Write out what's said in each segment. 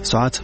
ساعت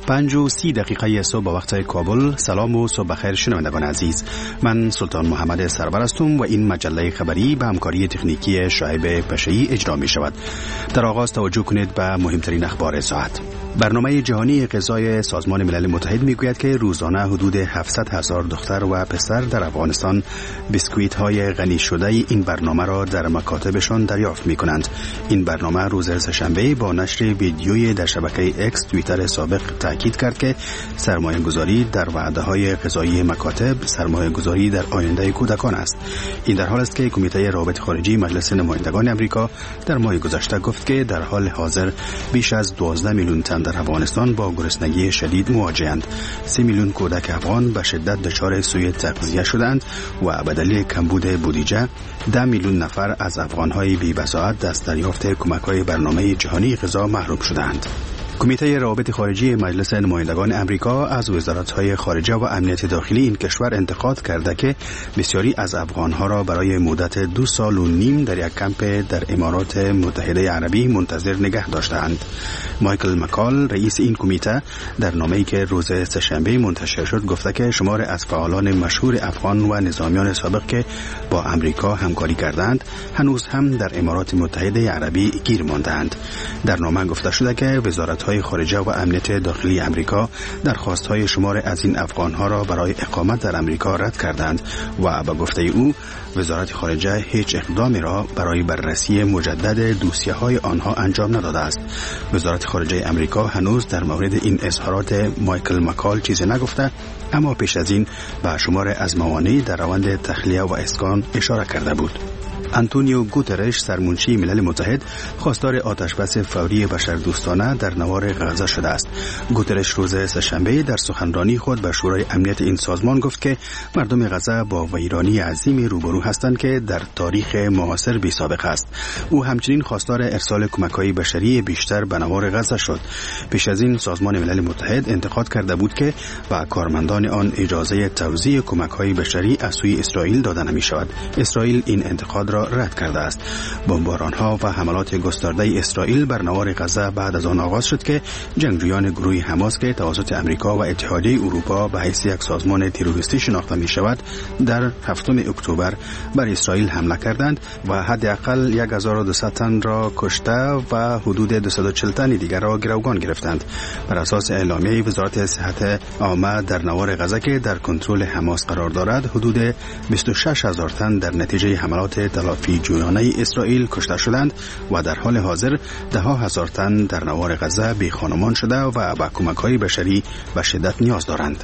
5:30 صبح با وقت کابل. سلام و صبح بخیر شنوندگان عزیز. من سلطان محمد سرور هستم و این مجله خبری به همکاری تکنیکی شعیب پشه‌ای اجرا می شود. در آغاز توجه کنید به مهمترین اخبار ساعت. برنامه جهانی غذای سازمان ملل متحد میگوید که روزانه حدود 700,000 دختر و پسر در افغانستان بیسکویت های غنی شده این برنامه را در مکاتبشان دریافت می کنند. این برنامه روز سه‌شنبه با نشر ویدیویی در شبکه اکس توییتر سابق تاکید کرد که سرمایه گذاری در وعده های غذایی مکاتب سرمایه گذاری در آینده کودکان است. این در حال است که کمیته روابط خارجی مجلس نمایندگان آمریکا در ماه گذشته گفت که در حال حاضر بیش از 12 میلیون تن در افغانستان با گرسنگی شدید مواجه‌اند. 3 میلیون کودک افغان به شدت دچار سوء تغذیه شدند و به دلیل کمبود بودجه 10 میلیون نفر از افغان‌های بی‌بساط از دریافت کمک‌های برنامه جهانی غذا محروم شدند. کمیته روابط خارجی مجلس نمایندگان آمریکا از وزارت‌های خارجه و امنیت داخلی این کشور انتقاد کرده که بسیاری از افغان‌ها را برای مدت 2 سال و نیم در یک کمپ در امارات متحده عربی منتظر نگه داشتند. مایکل مکال رئیس این کمیته در نامه‌ای که روز سه‌شنبه منتشر شد گفته که شمار از فعالان مشهور افغان و نظامیان سابق که با آمریکا همکاری کردند هنوز هم در امارات متحده عربی گیر ماندند. در نامه گفته شده که وزارت‌های خارجه و امنیت داخلی آمریکا درخواست‌های شمار از این افغان‌ها را برای اقامت در آمریکا رد کردند و به گفته او وزارت خارجه هیچ اقدامی را برای بررسی مجدد دوسیه‌های آنها انجام نداده است. وزارت خارجه آمریکا هنوز در مورد این اظهارات مایکل مکال چیزی نگفته، اما پیش از این به شمار از موانع در روند تخلیه و اسکان اشاره کرده بود. آنتونیو گوترش سرمنشی ملل متحد خواستار آتشبس فوری بشردوستانه در نوار غزه شده است. گوترش روز سه‌شنبه در سخنرانی خود به شورای امنیت این سازمان گفت که مردم غزه با ویرانی عظیمی روبرو هستند که در تاریخ معاصر بی سابقه است. او همچنین خواستار ارسال کمک‌های بشری بیشتر به نوار غزه شد. پیش از این سازمان ملل متحد انتقاد کرده بود که به کارمندان آن اجازه توزیع کمک‌های بشری از سوی اسرائیل داده نمی‌شود. اسرائیل این انتقاد را رد کرده است. بمباران‌ها و حملات گسترده اسرائیل بر نوار غزه بعد از آن آغاز شد که جنگجویان گروه حماس که توسط آمریکا و اتحادیه اروپا به حیث یک سازمان تروریستی شناخته می‌شود در 7 اکتبر بر اسرائیل حمله کردند و حداقل 1200 تن را کشته و حدود 240 تن دیگر را گروگان گرفتند. بر اساس اعلامیه وزارت صحت عامه در نوار غزه که در کنترل حماس قرار دارد حدود 26000 تن در نتیجه حملات تلافی جویانه اسرائیل کشته شدند و در حال حاضر 10,000 تن در نوار غزه بی خانمان شده و به کمک‌های بشری به شدت نیاز دارند.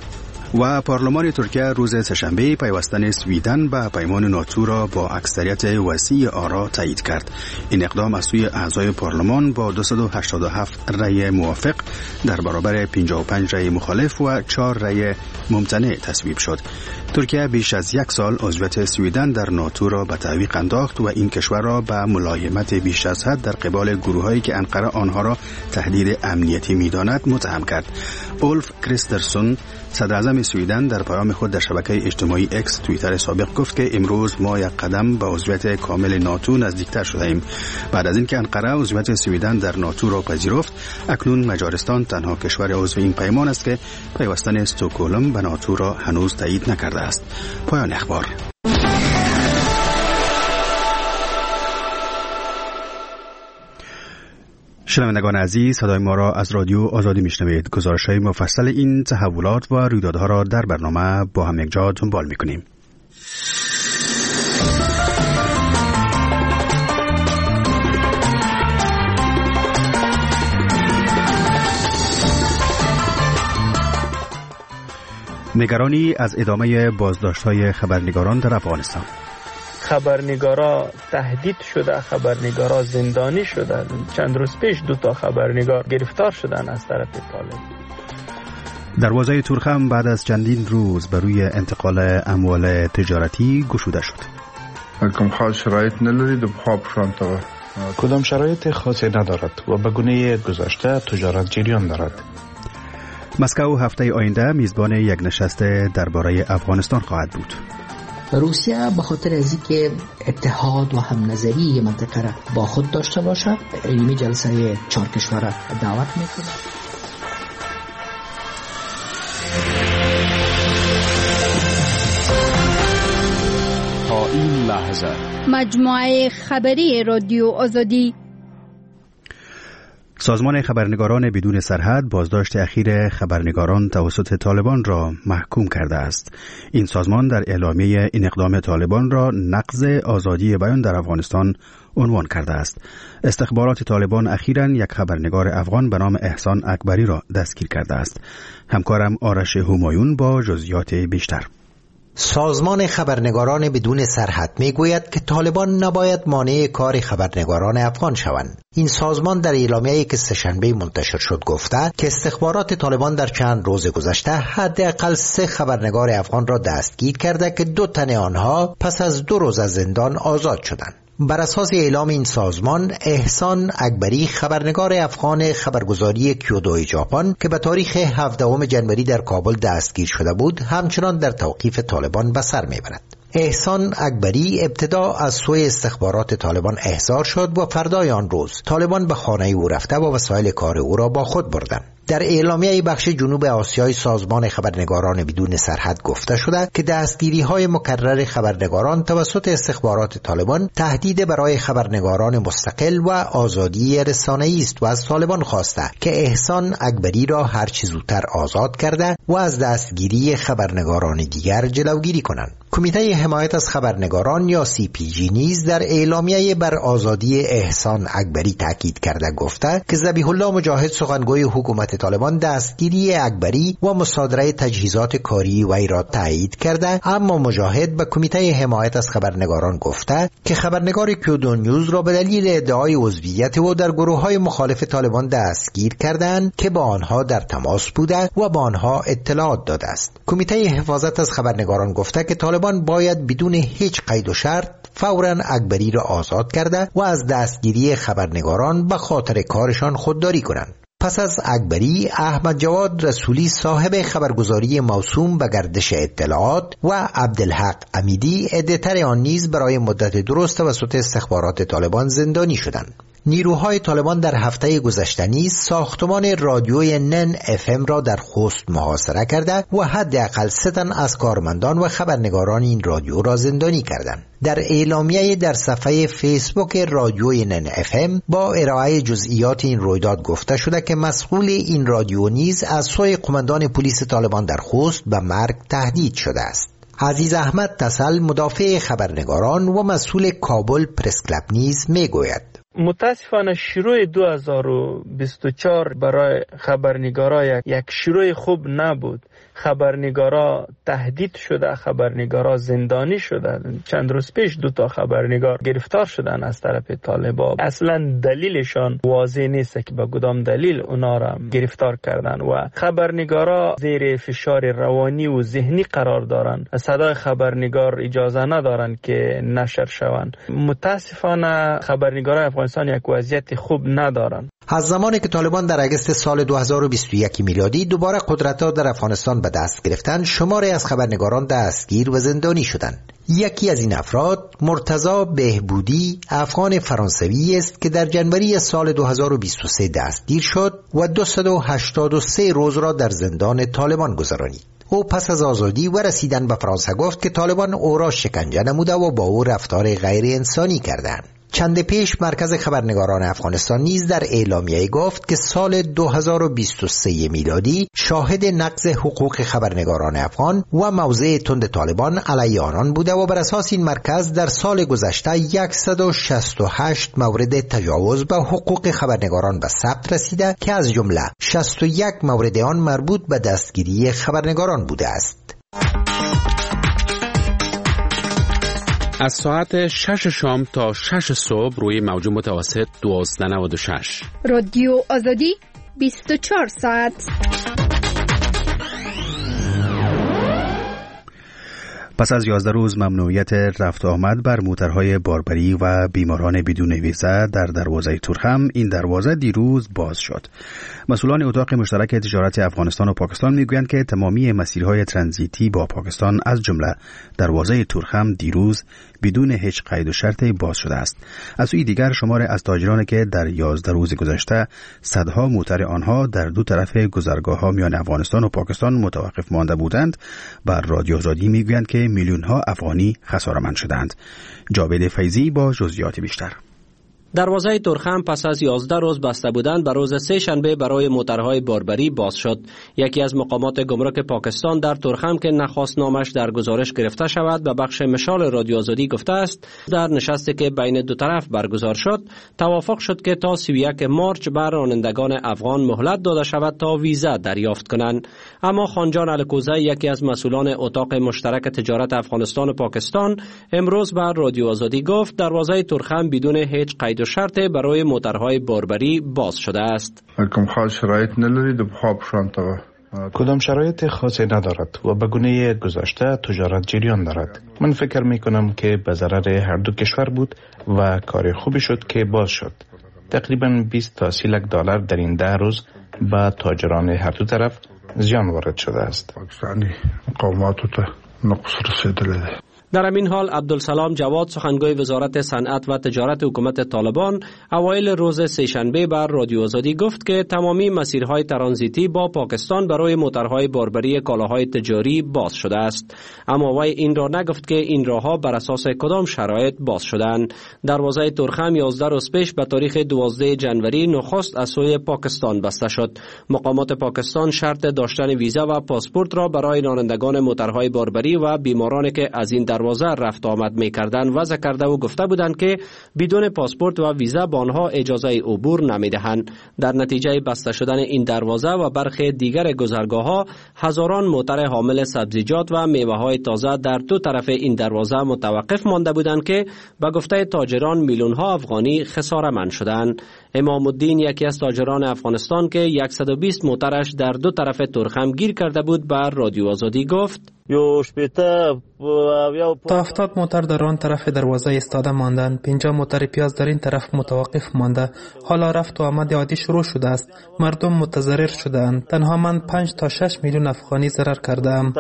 و پارلمان ترکیه روز سه‌شنبه پیوستن سویدن به پیمان ناتو را با اکثریت وسیع آرا تایید کرد. این اقدام از سوی اعضای پارلمان با 287 رأی موافق در برابر 55 رأی مخالف و 4 رأی ممتنع تصویب شد. ترکیه بیش از 1 سال عضویت سویدن در ناتو را به تعویق انداخت و این کشور را به ملایمت بیش از حد در قبال گروه‌هایی که انقره آنها را تهدید امنیتی می‌داند متهم کرد. اولف کریسترسون صدراعظم سویدن در پیام خود در شبکه اجتماعی اکس توییتر سابق گفت که امروز ما یک قدم به عضویت کامل ناتو نزدیکتر شده‌ایم. بعد از اینکه انقره عضویت سویدن در ناتو را پذیرفت، اکنون مجارستان تنها کشور عضو این پیمان است که پیوستن استکهلم به ناتو را هنوز تایید نکرده است. پایان اخبار. شنوندگان عزیز، صدای ما را از رادیو آزادی میشنوید. گزارش‌های مفصل این تحولات و رویدادها را در برنامه با هم یکجا دنبال میکنیم. نگرانی از ادامه بازداشت‌های خبرنگاران در افغانستان. خبرنگارا تهدید شده، خبرنگارا زندانی شدن. چند روز پیش 2 خبرنگار گرفتار شدن از طرف طالب. دروازه تورخم بعد از چندین روز بر روی انتقال اموال تجارتی گشوده شد. کوم خاص شرایط ندارید کدام شرایط خاصی ندارد و به گونه گذشته تجارت جریان دارد. مسکو هفته آینده میزبان یک نشست درباره افغانستان خواهد بود. روسیه به خاطر از اینکه اتحاد و هم نظری منطقه را با خود داشته باشد، علمی جلسه 4 کشور دعوت میکنه. این لحظه مجموعه خبری رادیو آزادی. سازمان خبرنگاران بدون سرحد بازداشت اخیر خبرنگاران توسط طالبان را محکوم کرده است. این سازمان در اعلامیه این اقدام طالبان را نقض آزادی بیان در افغانستان عنوان کرده است. استخبارات طالبان اخیراً یک خبرنگار افغان به نام احسان اکبری را دستگیر کرده است. همکارم آرش همایون با جزئیات بیشتر. سازمان خبرنگاران بدون سرحد میگوید که طالبان نباید مانع کار خبرنگاران افغان شوند. این سازمان در اعلامیه‌ای که سه‌شنبه منتشر شد گفته که استخبارات طالبان در چند روز گذشته حداقل 3 خبرنگار افغان را دستگیر کرده که 2 تن آنها پس از 2 روز از زندان آزاد شدند. بر اساس اعلام این سازمان، احسان اکبری خبرنگار افغان خبرگزاری کیودو ژاپن که به تاریخ 17 جنوری در کابل دستگیر شده بود، همچنان در توقیف طالبان به سر میبرد. احسان اکبری ابتدا از سوی استخبارات طالبان احضار شد و فردای آن روز طالبان به خانه او رفته و وسایل کار او را با خود بردند. در اعلامیه بخش جنوب آسیای سازمان خبرنگاران بدون سرحد گفته شده که دستگیری‌های مکرر خبرنگاران توسط استخبارات طالبان تهدید برای خبرنگاران مستقل و آزادی رسانه‌ای است و از طالبان خواسته که احسان اکبری را هر چه زودتر آزاد کرده و از دستگیری خبرنگاران دیگر جلوگیری کنند. کمیته حمایت از خبرنگاران یا CPG نیز در اعلامیه بر آزادی احسان اکبری تاکید کرده گفته که ذبیح الله مجاهد سخنگوی حکومت طالبان دستگیری اکبری و مصادره تجهیزات کاری وی را تایید کرده، اما مجاهد به کمیته حمایت از خبرنگاران گفته که خبرنگار کیودو نیوز را به دلیل ادعای عضویت او در گروه‌های مخالف طالبان دستگیر کردند که با آنها در تماس بوده و با آنها اطلاعات داده است. کمیته حفاظت از خبرنگاران گفته که طالبان باید بدون هیچ قید و شرط فوراً اکبری را آزاد کرده و از دستگیری خبرنگاران به خاطر کارشان خودداری کنند. پس از اکبری، احمد جواد رسولی صاحب خبرگزاری موسوم به گردش اطلاعات و عبدالحق امیدی ادیتور آن نیز برای مدت درست توسط استخبارات طالبان زندانی شدند. نیروهای طالبان در هفته گذشته نیز ساختمان رادیوی نن FM را در خوست محاصره کرده و حداقل 3 تن از کارمندان و خبرنگاران این رادیو را زندانی کردند. در اعلامیه در صفحه فیسبوک رادیوی نن FM با ارائه جزئیات این رویداد گفته شده که مسئول این رادیو نیز از سوی قماندان پلیس طالبان در خوست به مرگ تهدید شده است. عزیز احمد تسل مدافع خبرنگاران و مسئول کابل پرس کلاب نیز میگوید متاسفانه شروع 2024 برای خبرنگارا یک شروع خوب نبود. خبرنگارا تهدید شده، خبرنگارا زندانی شده. چند روز پیش 2 خبرنگار گرفتار شدن از طرف طالبان. اصلا دلیلشان واضح نیست که به کدام دلیل اونا را گرفتار کردن و خبرنگارا زیر فشار روانی و ذهنی قرار دارن. صدای خبرنگار اجازه ندارن که نشر شوند. متاسفانه خبرنگارا افغانستان یک وضعیت خوب ندارن. از زمانی که طالبان در اگست سال 2021 میلادی دوباره قدرت ها در افغانستان به دست گرفتند، شماری از خبرنگاران دستگیر و زندانی شدند. یکی از این افراد مرتضی بهبودی افغان فرانسوی است که در جنوری سال 2023 دستگیر شد و 283 روز را در زندان طالبان گذرانید. او پس از آزادی و رسیدن به فرانسه گفت که طالبان او را شکنجه نموده و با او رفتار غیر انسانی کردند. چند پیش مرکز خبرنگاران افغانستان نیز در اعلامیه گفت که سال 2023 میلادی شاهد نقض حقوق خبرنگاران افغان و موضع تند طالبان علیه آنان بوده و بر اساس این مرکز در سال گذشته 168 مورد تجاوز به حقوق خبرنگاران به ثبت رسیده که از جمله 61 مورد آن مربوط به دستگیری خبرنگاران بوده است. از ساعت 6 شام تا 6 صبح روی موج متوسط 1296 رادیو آزادی 24 ساعت. پس از 11 روز ممنوعیت رفت آمد بر موترهای باربری و بیماران بدون ویزا در دروازه تورخم، این دروازه دیروز باز شد. مسئولان اتاق مشترک تجارت افغانستان و پاکستان میگویند که تمامی مسیرهای ترانزیتی با پاکستان از جمله دروازه تورخم دیروز بدون هیچ قید و شرطی باز شده است. از سوی دیگر شمار از تاجرانی که در 11 روز گذشته صدها موتر آنها در دو طرف گذرگاه‌ها میان افغانستان و پاکستان متوقف مانده بودند، بر رادیو آزادی میگویند که میلیون ها افغانی خساره‌مند شدند. جاوید فیضی با جزئیات بیشتر. دروازه ترخم پس از 11 روز بسته بودن به روز سه شنبه برای موترهای باربری باز شد. یکی از مقامات گمرک پاکستان در ترخم که نخواست نامش در گزارش گرفته شود به بخش مشال رادیو آزادی گفته است در نشستی که بین دو طرف برگزار شد توافق شد که تا 31 مارچ بر رانندگان افغان مهلت داده شود تا ویزا دریافت کنند. اما خانجان الکوزه یکی از مسئولان اتاق مشترک تجارت افغانستان و پاکستان امروز بر رادیو آزادی گفت دروازه ترخم بدون هیچ قید و شرط برای موترهای باربری باز شده است. کدام شرایط خاصی ندارد و به گونه گذشته تجارت جریان دارد. من فکر می کنم که به ضرر هر دو کشور بود و کار خوبی شد که باز شد. تقریبا 20 تا 30 لک دلار در این 10 روز به تاجران هر دو طرف زیان وارد شده است. در همین حال عبدالسلام جواد سخنگوی وزارت صنعت و تجارت حکومت طالبان اوایل روز سه‌شنبه بر رادیو آزادی گفت که تمامی مسیرهای ترانزیتی با پاکستان برای موترهای باربری کالاهای تجاری باز شده است. اما وی این را نگفت که این راهها بر اساس کدام شرایط باز شدند. دروازه ترخم 11 روز پیش به تاریخ 12 جنوری نخست از سوی پاکستان بسته شد. مقامات پاکستان شرط داشتن ویزا و پاسپورت را برای رانندگان موترهای باربری و بیمارانی که از این دروازه رفت آمد می‌کردند وضع کرده و گفته بودند که بدون پاسپورت و ویزا به آنها اجازه عبور نمی‌دهند. در نتیجه بسته شدن این دروازه و برخی دیگر گذرگاه‌ها هزاران موتر حامل سبزیجات و میوه‌های تازه در دو طرف این دروازه متوقف مانده بودند که به گفته تاجران میلیون‌ها افغانی خساره‌مند شدند. امام الدین یکی از تاجران افغانستان که 120 موترش در دو طرف ترخم گیر کرده بود بر رادیو آزادی گفت تا 70 موتر در آن طرف دروازه ایستاده ماندند. 50 موتر پیاز در این طرف متوقف مانده. حالا رفت و آمد عادی شروع شده است. مردم متضرر شدند. تنها من 5 تا 6 میلیون افغانی ضرر کردم.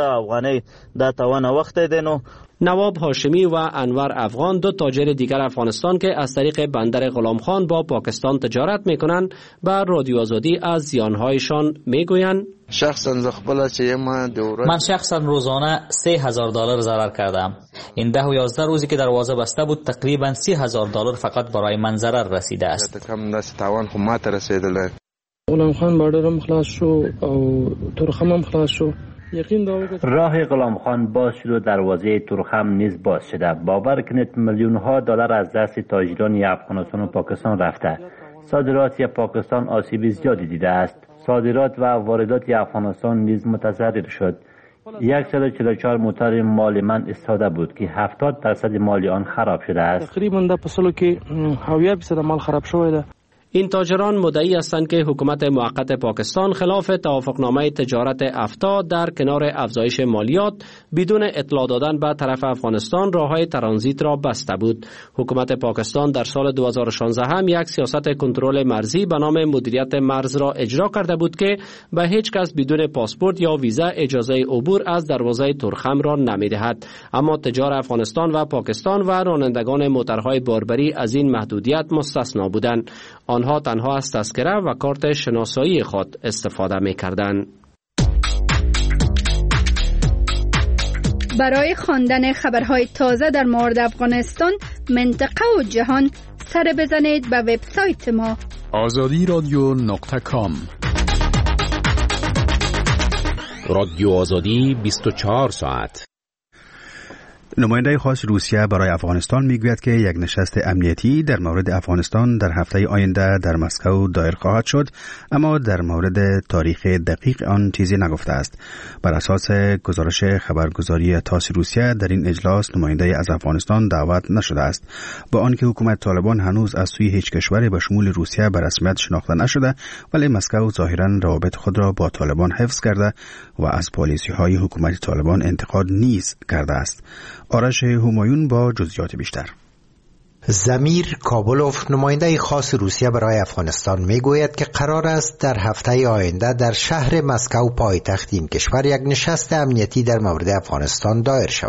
نواب هاشمی و انور افغان دو تاجر دیگر افغانستان که از طریق بندر غلام خان با پاکستان تجارت میکنند بر رادیو آزادی از زیانهایشان میگویند من شخصا روزانه $3,000 ضرر کردم. این 10 و 11 روزی که دروازه بسته بود تقریبا $30,000 فقط برای من ضرر رسیده است. غلام خان بادرم خلاص شو او ترخم هم خلاص شو. راه غلام خان باز شد و دروازه ترخم نیز باز شده. باور کنید میلیون ها دلار از دست تاجران افغانستان و پاکستان رفته. صادرات پاکستان آسیب زیادی دیده است. صادرات و واردات افغانستان نیز متضرر شد. 144 موتر مال من استاده بود که 70% مال آن خراب شده است. تقریبا در فصلو که 70% مال خراب شده. این تاجران مدعی هستند که حکومت موقت پاکستان خلاف توافقنامه تجارت افتا در کنار افزایش مالیات بدون اطلاع دادن به طرف افغانستان راههای ترانزیت را بسته بود. حکومت پاکستان در سال 2016 هم یک سیاست کنترل مرزی به نام مدیریت مرز را اجرا کرده بود که به هیچ کس بدون پاسپورت یا ویزا اجازه عبور از دروازه ترخم را نمی‌دهد. اما تجار افغانستان و پاکستان و رانندگان موترهای باربری از این محدودیت مستثنا بودند. آنها تنها از تذکره و کارت شناسایی خود استفاده می‌کردند. برای خواندن خبرهای تازه در مورد افغانستان، منطقه و جهان سر بزنید به وبسایت ما azadi.com. رادیو آزادی 24 ساعت. نماینده خاص روسیه برای افغانستان میگوید که یک نشست امنیتی در مورد افغانستان در هفته آینده در مسکو دایر خواهد شد، اما در مورد تاریخ دقیق آن چیزی نگفته است. بر اساس گزارش خبرگزاری تاس روسیه در این اجلاس نماینده از افغانستان دعوت نشده است، با آنکه حکومت طالبان هنوز از سوی هیچ کشوری به شمول روسیه به رسمیت شناخته نشده، ولی مسکو ظاهرا روابط خود را با طالبان حفظ کرده و از پالیسی‌های حکومت طالبان انتقاد نیز کرده است. آرش همایون با جزئیات بیشتر. زمیر کابلوف نماینده خاص روسیه برای افغانستان میگوید که قرار است در هفته آینده در شهر مسکو پایتخت این کشور یک نشست امنیتی در مورد افغانستان دایر شود.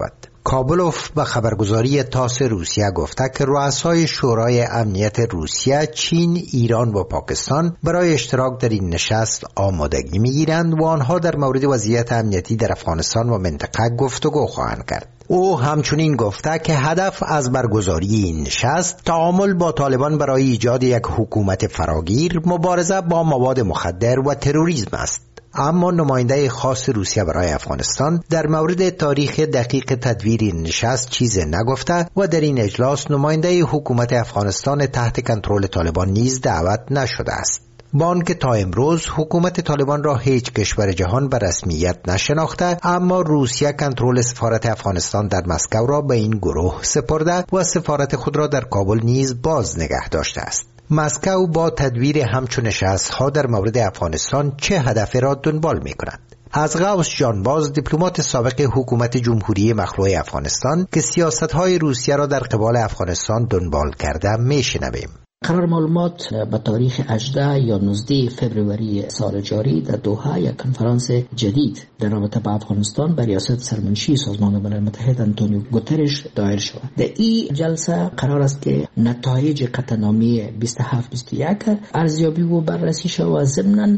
کابلوف به خبرگزاری تاس روسیه گفته که رؤسای شورای امنیت روسیه، چین، ایران و پاکستان برای اشتراک در این نشست آمادگی می‌گیرند و آنها در مورد وضعیت امنیتی در افغانستان و منطقه گفتگو خواهند کرد. او همچنین گفته که هدف از برگزاری این نشست تعامل با طالبان برای ایجاد یک حکومت فراگیر، مبارزه با مواد مخدر و تروریسم است. اما نماینده خاص روسیه برای افغانستان در مورد تاریخ دقیق تدویر این نشست چیزی نگفته و در این اجلاس نماینده حکومت افغانستان تحت کنترل طالبان نیز دعوت نشده است. با آنکه تا امروز حکومت طالبان را هیچ کشور جهان به رسمیت نشناخته، اما روسیه کنترل سفارت افغانستان در مسکو را به این گروه سپرده و سفارت خود را در کابل نیز باز نگه داشته است. مسکو با تدویر همچون نشست‌ها در مورد افغانستان چه هدفی را دنبال می‌کند؟ از غوث جانباز، دیپلمات سابق حکومت جمهوری مخلوع افغانستان که سیاست‌های روسیه را در قبال افغانستان دنبال کرده می‌شنویم. قرار معلومات به تاریخ 18 یا 19 فوریه سال جاری در دوحه یک کنفرانس جدید در رابطه با افغانستان به ریاست سرمنشی سازمان ملل متحد انتونیو گوترش دایر شد. در این جلسه قرار است که نتایج قطعنامه 27-21 ارزیابی و بررسی شود و ضمناً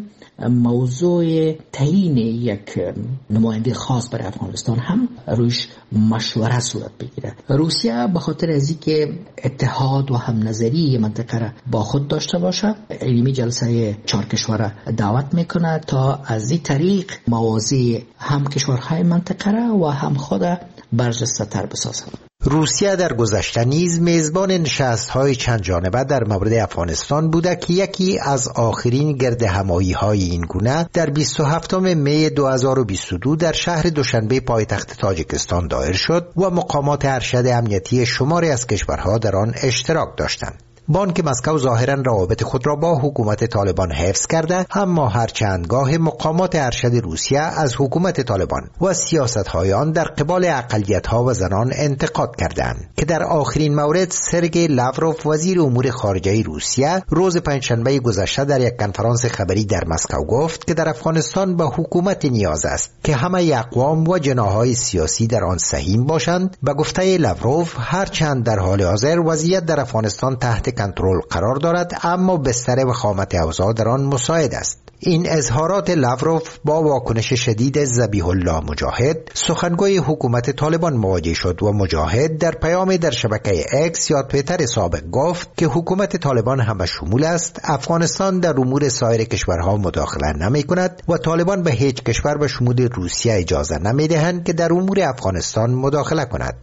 موضوع تعیین یک نماینده خاص برای افغانستان هم روش مشوره صورت بگیره. روسیه به خاطر از اینکه اتحاد و هم نظری منطقه را با خود داشته باشد، علمی جلسه 4 کشور دعوت میکنه تا از این طریق موازی هم کشورهای منطقه را و هم خود برجسته تر بسازد. روسیه در گذشته نیز میزبان نشست‌های چند جانبه در مورد افغانستان بوده که یکی از آخرین گرد همایی‌های این گونه در 27 می 2022 در شهر دوشنبه پایتخت تاجیکستان دایر شد و مقامات ارشد امنیتی شماری از کشورها در آن اشتراک داشتند. بانک مسکو ظاهراً روابط خود را با حکومت طالبان حفظ کرده، اما هر چندگاه مقامات ارشد روسیه از حکومت طالبان و سیاست‌های آن در قبال اقلیت‌ها و زنان انتقاد کردند که در آخرین مورد سرگئی لاوروف وزیر امور خارجه روسیه روز پنجشنبه گذشته در یک کنفرانس خبری در مسکو گفت که در افغانستان به حکومت نیاز است که همه اقوام و جناح‌های سیاسی در آن سهیم باشند. به گفته لاوروف هرچند در حال حاضر وضعیت در افغانستان تحت کنترل قرار دارد، اما بستر و خامت اوضاع در آن مساعد است. این اظهارات لاوروف با واکنش شدید ذبیح الله مجاهد، سخنگوی حکومت طالبان مواجه شد و مجاهد در پیامی در شبکه اکس یا توییتر سابق گفت که حکومت طالبان همه شمول است، افغانستان در امور سایر کشورها مداخله نمی کند و طالبان به هیچ کشور به شمول روسیه اجازه نمی دهند که در امور افغانستان مداخله کند.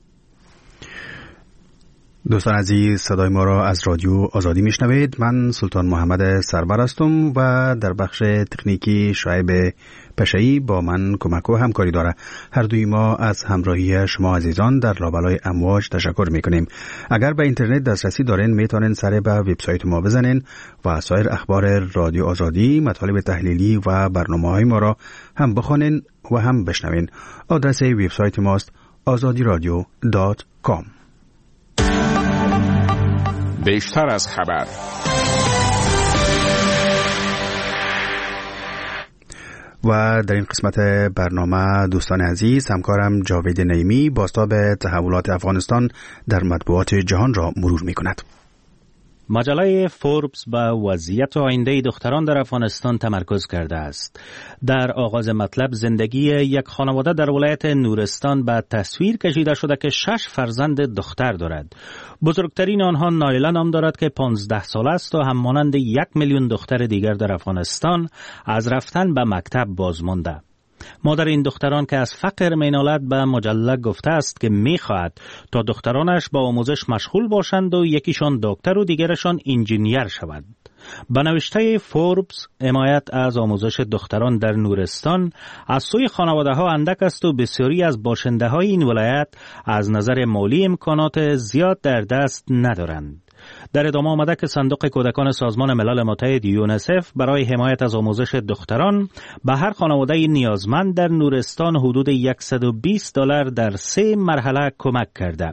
دوستان عزیز، صدای ما را از رادیو آزادی میشنوید. من سلطان محمد سربر هستم و در بخش تکنیکی شعیب پشه‌ای با من کمک و همکاری داره. هر دوی ما از همراهی شما عزیزان در لابلای امواج تشکر میکنیم. اگر به اینترنت دسترسی دارین میتونین سر به وبسایت ما بزنین و سایر اخبار رادیو آزادی، مطالب تحلیلی و برنامه‌های ما را هم بخونین و هم بشنوین. آدرس وبسایت ماست azadiradio.com. بیشتر از خبر. و در این قسمت برنامه دوستان عزیز، همکارم جاوید نعیمی بازتاب تحولات افغانستان در مطبوعات جهان را مرور می کند. مجله فوربس به وضعیت آینده دختران در افغانستان تمرکز کرده است. در آغاز مطلب زندگی یک خانواده در ولایت نورستان به تصویر کشیده شده که 6 فرزند دختر دارد. بزرگترین آنها نایلا نام دارد که 15 ساله است و هم مانند 1 میلیون دختر دیگر در افغانستان از رفتن به مکتب باز مانده. مادر این دختران که از فقر مینالد به مجله گفته است که میخواهد تا دخترانش با آموزش مشغول باشند و یکیشان دکتر و دیگرشان انجینیر شود. به نوشته فوربس، حمایت از آموزش دختران در نورستان از سوی خانواده ها اندک است و بسیاری از باشنده های این ولایت از نظر مالی امکانات زیاد در دست ندارند. در ادامه آمده که صندوق کودکان سازمان ملل متحد یونیسف برای حمایت از آموزش دختران به هر خانواده نیازمند در نورستان حدود $120 در 3 مرحله کمک کرده.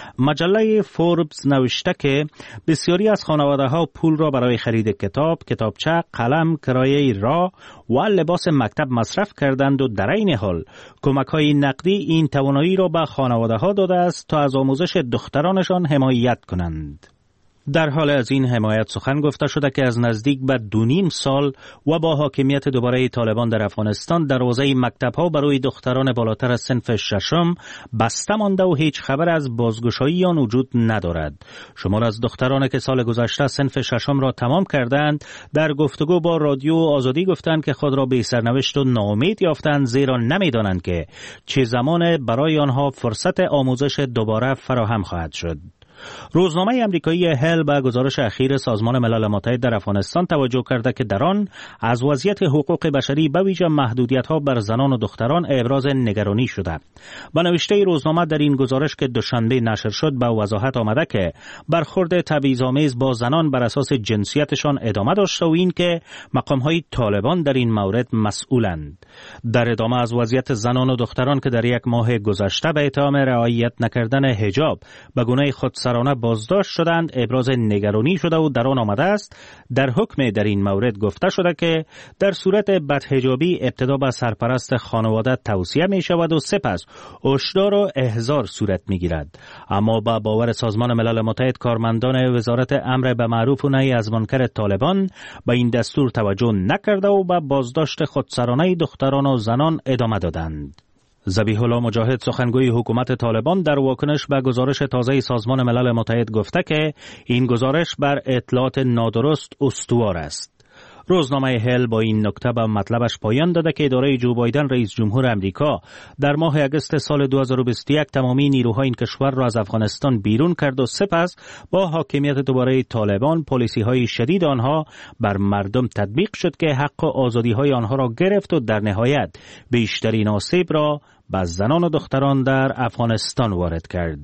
مجله فوربس نوشته که بسیاری از خانواده‌ها پول را برای خرید کتاب، کتابچه، قلم، کرایه راه و لباس مکتب مصرف کردند و در این حال کمک‌های نقدی این توانایی را به خانواده‌ها داده است تا از آموزش دخترانشان حمایت کنند. در حال از این حمایت سخن گفته شده که از نزدیک به 2.5 سال و با حاکمیت دوباره طالبان در افغانستان دروازه مکتب‌ها برای دختران بالاتر از صنف ششم بسته مانده و هیچ خبر از بازگشایی آن وجود ندارد. شمار از دختران که سال گذشته صنف ششم را تمام کردند در گفتگو با رادیو آزادی گفتند که خود را به سرنوشت و ناامید یافتند، زیرا نمی‌دانند که چه زمان برای آنها فرصت آموزش دوباره فراهم خواهد شد. روزنامه امریکایی هل به گزارش اخیر سازمان ملل متحد در افغانستان توجه کرده که در آن از وضعیت حقوق بشری به ویژه محدودیت‌ها بر زنان و دختران ابراز نگرانی شده. با نوشته روزنامه در این گزارش که دوشنبه نشر شد به وضاحت آمده که برخورد تبعیض‌آمیز با زنان بر اساس جنسیتشان ادامه داشته و این که مقام‌های طالبان در این مورد مسئولند. در ادامه از وضعیت زنان و دختران که در یک ماه گذشته به اتهام رعایت نکردن حجاب به گونه خودسرانه بازداشت شدند ابراز نگرانی شده و در آن آمده است در حکم در این مورد گفته شده که در صورت بدحجابی ابتدا به سرپرست خانواده توصیه می شود و سپس هشدار و احضار صورت می گیرد. اما با باور سازمان ملل متحد کارمندان وزارت امر به معروف و نهی از منکر طالبان به این دستور توجه نکرده و به بازداشت خودسرانه دختران و زنان ادامه دادند. ذبیح الله مجاهد سخنگوی حکومت طالبان در واکنش به گزارش تازه سازمان ملل متحد گفته که این گزارش بر اطلاعات نادرست استوار است. روزنامه هل با این نکته به مطلبش پایان داده که اداره جو بایدن رئیس جمهور امریکا در ماه اگست سال 2021 تمامی نیروهای این کشور را از افغانستان بیرون کرد و سپس با حاکمیت دوباره طالبان پالیسی‌های شدید آنها بر مردم تطبیق شد که حق و آزادی‌های آنها را گرفت و در نهایت بیشترین آسیب را به زنان و دختران در افغانستان وارد کرد.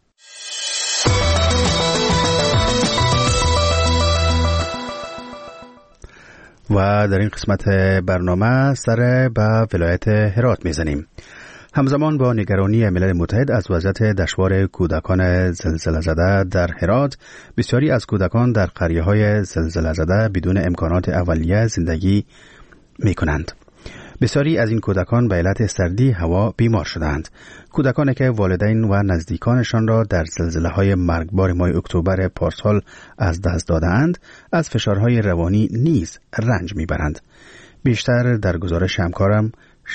و در این قسمت برنامه سر به ولایت هرات میزنیم. همزمان با نگرانی ملل متحد از وضعیت دشوار کودکان زلزله زده در هرات، بسیاری از کودکان در قریه‌های زلزله زده بدون امکانات اولیه زندگی میکنند. بسیاری از این کودکان به علت سردی هوا بیمار شدند. کودکانی که والدین و نزدیکانشان را در زلزله‌های مرگبار ماه اکتبر پارسال از دست دادند، از فشارهای روانی نیز رنج میبرند. بیشتر در گزارش همکارم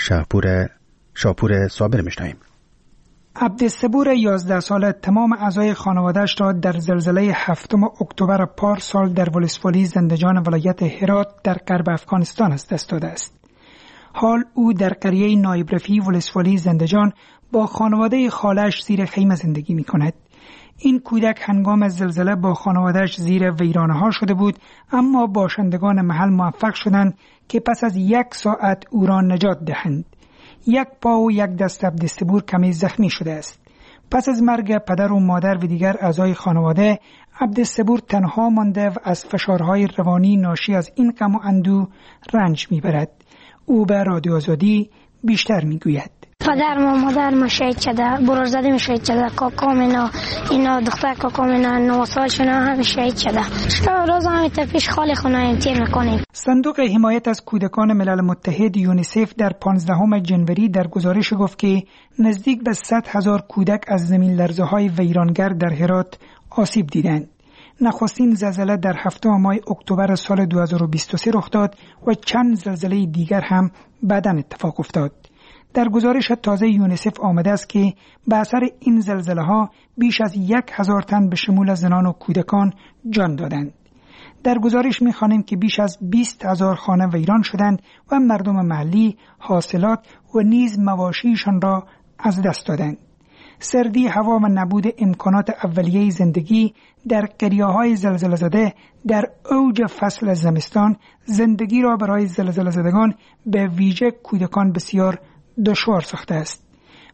شاپور صابر میشنویم. عبدالصبور 11 ساله تمام اعضای خانواده‌اش را در زلزله 7 اکتبر پارسال در ولسوالی زندجان ولایت هرات در غرب افغانستان از دست داده است. حال او در قریه نایب رفیع ولسوالی زندجان با خانواده خاله‌اش زیر خیمه زندگی می کند. این کودک هنگام زلزله با خانواده‌اش زیر ویرانه‌ها شده بود، اما باشندگان محل موفق شدند که پس از 1 ساعت او را نجات دهند. 1 پا و 1 دست عبدالصبور کمی زخمی شده است. پس از مرگ پدر و مادر و دیگر اعضای خانواده، عبدالصبور تنها مانده و از فشارهای روانی ناشی از این غم و اندوه رنج می‌برد. او به رادیو آزادی بیشتر میگوید. پدر و مادر ما شهید شده، برادرزاده شهید شده، کاکام اینا دختر کاکام اینا 9 سالشون هم شهید شده. روز هم پیش خاله خونه تیر میکنیم. صندوق حمایت از کودکان ملل متحد یونیسف در 15 جنوری در گزارش گفت که نزدیک به 100,000 کودک از زمین لرزه‌های ویرانگر در هرات آسیب دیدند. نخستین زلزله در 7 ماه اکتبر سال 2023 رخ داد و چند زلزله دیگر هم بعداً اتفاق افتاد. در گزارش تازه یونیسف آمده است که به اثر این زلزله ها بیش از 1,000 تن به شمول زنان و کودکان جان دادند. در گزارش می‌خوانیم که بیش از 20,000 خانه ویران شدند و مردم محلی حاصلات و نیز مواشیشان را از دست دادند. سردی هوا و نبود امکانات اولیه زندگی در قریه‌های زلزله زده در اوج فصل زمستان زندگی را برای زلزله زدگان به ویژه کودکان بسیار دشوار ساخته است.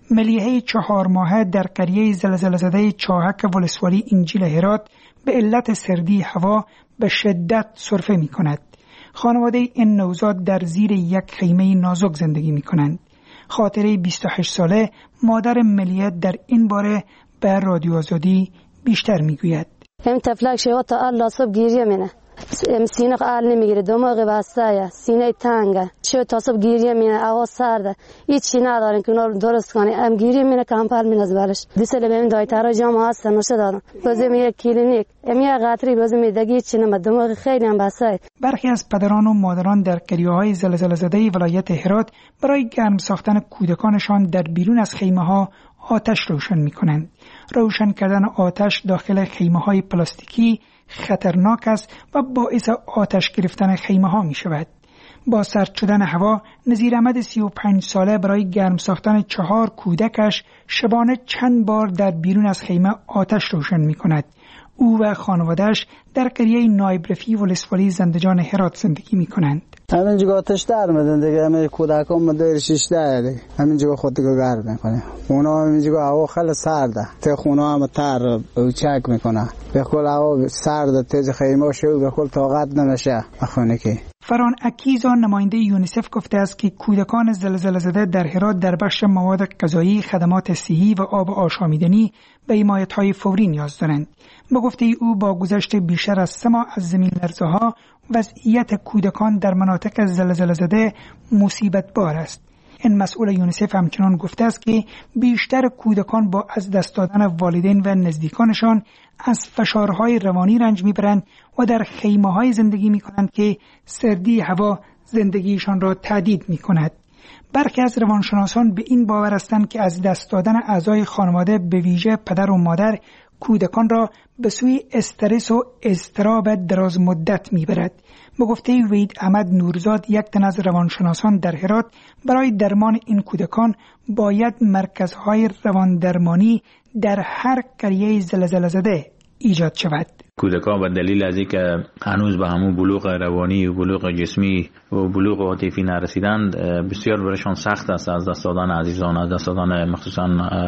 ملیحه 4 ماهه در قریه زلزله زده چاهک ولسوالی انجیل هرات به علت سردی هوا به شدت سرفه می کند. خانواده این نوزاد در زیر یک خیمه نازک زندگی می کنند. خاطره 28 ساله مادر ملیحه در این باره به رادیو آزادی بیشتر می گوید. این تفلک شما تا الله صبح گیریه مینه. سینه قال نمیگیره، دماغ بسته، سینه تنگه، شو تا صبح گیریه مینه، آواز سرده، هیچی ندارن که اونا رو درست کنی. ام گیریه مینه کمپل مینه از بالش. دیسل بهم دایترا جام هست نشه دادم. بازم یک کلینیک، یک قطری بازم میدگی چی نم دماغ خیلی هم بسته. برخی از پدران و مادران در قریه‌های زلزله زده ولایت هرات برای گرم ساختن کودکانشان در بیرون از خیمه‌ها آتش روشن می‌کنند. روشن کردن آتش داخل خیمه‌های پلاستیکی خطرناک است و باعث آتش گرفتن خیمه ها می شود. با سرد شدن هوا، نظیر احمد 35 ساله برای گرم ساختن 4 کودکش شبانه چند بار در بیرون از خیمه آتش روشن می کند. او و خانواده‌اش در قریه نایب رفیع ولسوالی زندجان هرات زندگی می کنند. همینجا آتش در میدن دیگه، همین کودکان مدار 16 دیگه همینجا خودگو گرم میکنه. اونا همینجا هوا خیلی سرده، ته خونا هم تر چک میکنه. به کل هوا سرده، تیز خیمه شو به کل طاقت نمیشه بخونه که. فران عکیزا نماینده یونیسف گفته است که کودکان زلزله زده در هرات در بخش مواد غذایی، خدمات صحی و آب آشامیدنی به حمایت‌های فوری نیاز دارند. به گفته او با گذشت بیشتر از 3 ماه از زمین لرزه‌ها وضعیت کودکان در مناطق زلزله زده مصیبت بار است. این مسئول یونیسف همچنان گفته است که بیشتر کودکان با از دست دادن والدین و نزدیکانشان از فشارهای روانی رنج میبرند و در خیمه‌های زندگی میکنند که سردی هوا زندگیشان را تهدید میکند. برخی از روانشناسان به این باور هستند که از دست دادن اعضای خانواده به ویژه پدر و مادر کودکان را به سوی استرس و اضطراب دراز مدت میبرد. به گفته وحید احمد نورزاد، یک تن از روانشناسان در هرات، برای درمان این کودکان باید مرکزهای رواندرمانی در هر قریه زلزله زده ایجاد شود. کودکان به دلیل از اینکه هنوز به همون بلوغ روانی و بلوغ جسمی و بلوغ عاطفی نرسیدند، بسیار برایشان سخت است از دست دادن عزیزان، از دست دادن مخصوصا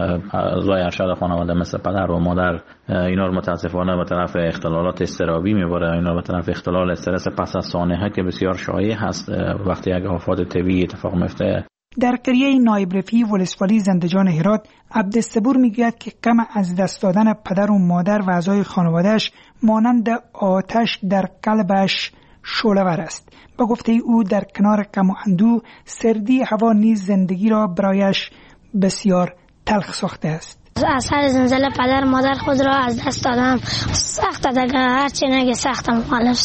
اعضای ارشد خانواده مثل پدر و مادر. اینا رو متاسفانه به طرف اختلالات اضطرابی میبره، اینا به طرف اختلال استرس پس از سانحه که بسیار شایع هست وقتی یک آفات طبیعی اتفاق میفته. در قریه نایب رفیع ولسوالی زندجان هرات، عبدالصبور میگوید که غم از دست دادن پدر و مادر و اعضای خانواده‌اش مانند آتش در قلبش شعله‌ور است. به گفته او در کنار غم و اندوه، سردی هوا نیز زندگی را برایش بسیار تلخ ساخته است. از سر زلزله پدر مادر خود را از دست دادم. سخت دیگه، هرچی نگه سختم مخالف.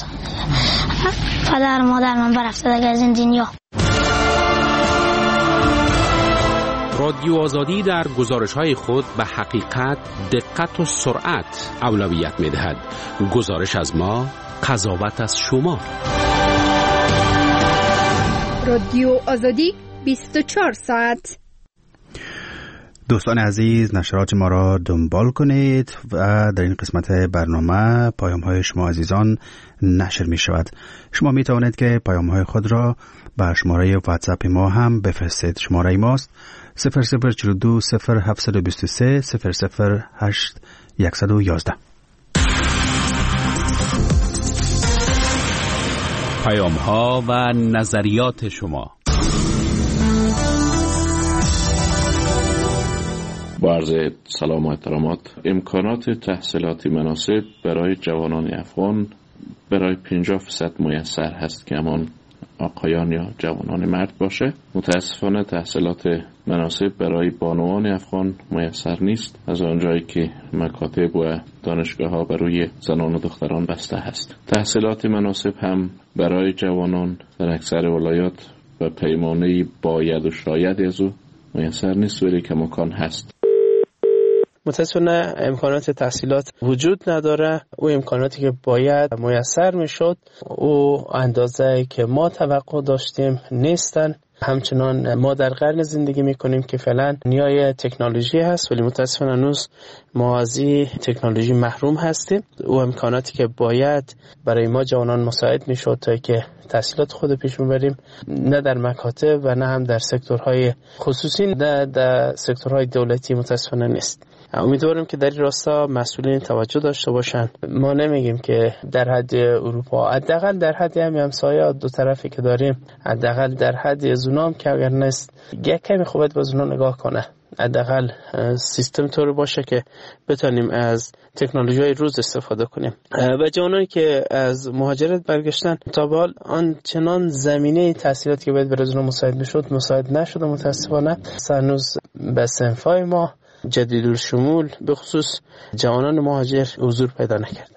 پدر مادر من برفته دیگه از این دنیا. رادیو آزادی در گزارش‌های خود به حقیقت، دقت و سرعت اولویت می‌دهد. گزارش از ما، قضاوت از شما. رادیو آزادی 24 ساعت. دوستان عزیز، نشرات ما را دنبال کنید و در این قسمت برنامه پیام‌های شما عزیزان نشر می شود. شما می توانید که پیام‌های خود را به شماره واتساپ ما هم بفرستید. شماره ماست 0042 0723 008 111. پیام‌ها و نظریات شما. با عرض سلام و احترامات، امکانات تحصیلاتی مناسب برای جوانان افغان برای 50% میسر هست که همان آقایان یا جوانان مرد باشه. متاسفانه تحصیلات مناسب برای بانوان افغان میسر نیست، از آنجایی که مکاتب و دانشگاه ها بر روی زنان و دختران بسته هست. تحصیلات مناسب هم برای جوانان در اکثر ولایات و پیمانه باید و شاید از او میسر نیست، ولی کماکان هست. متاسفانه امکانات تحصیلات وجود نداره. او امکاناتی که باید میسر میشد او اندازه که ما توقع داشتیم نیستن. همچنان ما در قرن زندگی میکنیم که فعلا دنیای تکنولوژی هست، ولی متاسفانه هنوز ما از تکنولوژی محروم هستیم. و امکاناتی که باید برای ما جوانان مساعد میشد تا که تحصیلات خود پیش ببریم، نه در مکاتب و نه هم در سکتورهای خصوصی، نه در سکتورهای دولتی متاسفانه نیست. امیدوارم که در این راستا مسئولین توجه داشته باشند. ما نمیگیم که در حد اروپا، حداقل در حد همسایه دو طرفی که داریم، حداقل در حد زونام که اگر نیست یک کمی خوبت به زونا نگاه کنه، حداقل سیستم طور باشه که بتونیم از تکنولوژی های روز استفاده کنیم. و جوانانی که از مهاجرت برگشتن تا به حال آنچنان زمینه تحصیلاتی که باید برای زونا مساعد میشد مساعد نشده متاسفانه. هنوز به صنفای ما جدید الشمول به خصوص جوانان مهاجر حضور پیدا نکرد.